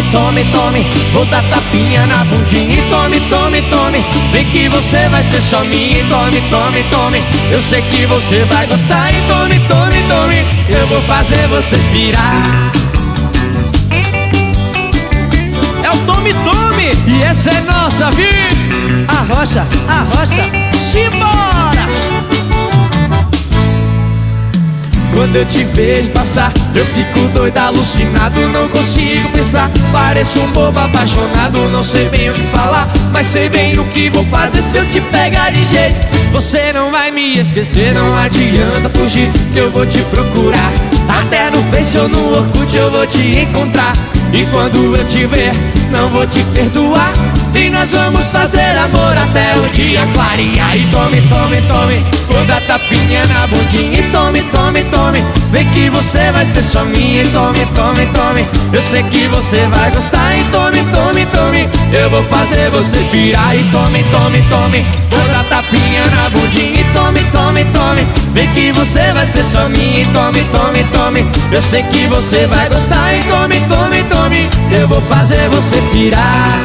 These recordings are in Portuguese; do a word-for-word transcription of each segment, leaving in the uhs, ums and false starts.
tome, tome. Vou dar tapinha na bundinha e tome, tome, tome. Vem que você vai ser só minha e tome, tome, tome. Eu sei que você vai gostar e tome, tome, tome. Eu vou fazer você pirar. É o Tome Tome e essa é nossa vida. Arrocha, arrocha, simbora! Quando eu te vejo passar, eu fico doido, alucinado, não consigo pensar. Pareço um bobo apaixonado, não sei bem o que falar, mas sei bem o que vou fazer se eu te pegar de jeito. Você não vai me esquecer, não adianta fugir, que eu vou te procurar. Até no Face ou no Orkut eu vou te encontrar. E quando eu te ver, não vou te perdoar. E nós vamos fazer amor até o dia clarear. E tome, tome, tome, vou dar tapinha na bundinha. E tome, tome, tome, vem que você vai ser só minha. E tome, tome, tome, eu sei que você vai gostar. E tome, tome, tome, eu vou fazer você pirar. E tome, tome, tome, vou dar tapinha na bundinha. E tome, tome, tome, vem que você vai ser só minha. E tome, tome, tome, eu sei que você vai gostar. E tome, tome, tome, eu vou fazer você pirar.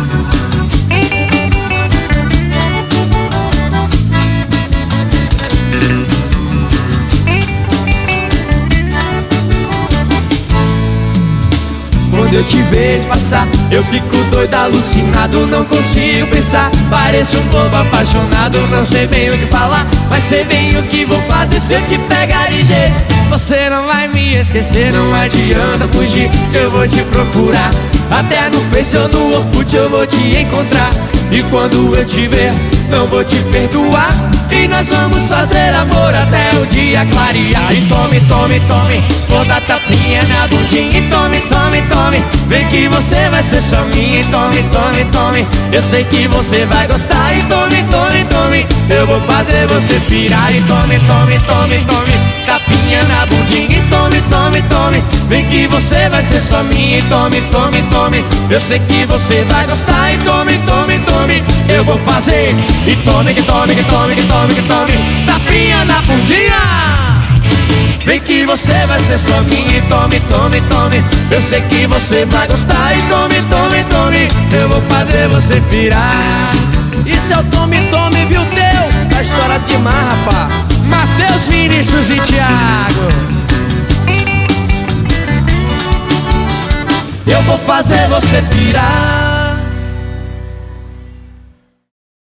Quando eu te vejo passar, eu fico doido, alucinado, não consigo pensar. Pareço um bobo apaixonado, não sei bem o que falar, mas sei bem o que vou fazer se eu te pegar de jeito. Você não vai me esquecer, não adianta fugir, eu vou te procurar. Até no Face ou no Orkut eu vou te encontrar. E quando eu te ver, não vou te perdoar. E nós vamos fazer amor até o dia clarear. E tome, tome, tome, vou dar tapinha na bundinha. E tome, tome, tome, vem que você vai ser só minha. E tome, tome, tome, eu sei que você vai gostar. E tome, tome, tome, eu vou fazer você pirar. E tome, tome, tome, tome, tapinha na bundinha. E tome, tome, tome, vem que você vai ser só minha. E tome, tome, tome, eu sei que você vai gostar. E tome, tome, tome, eu vou fazer. E tome, que tome, que tome, que tome, que tome, tapinha na bundinha. Vem que você vai ser só minha. E tome, tome, tome, eu sei que você vai gostar. E tome, tome, tome, eu vou fazer você pirar. Isso é o Tome Tome, viu, teu? Tá estourado demais, rapá. Matheus, Vinícius e Thiago. Eu vou fazer você pirar.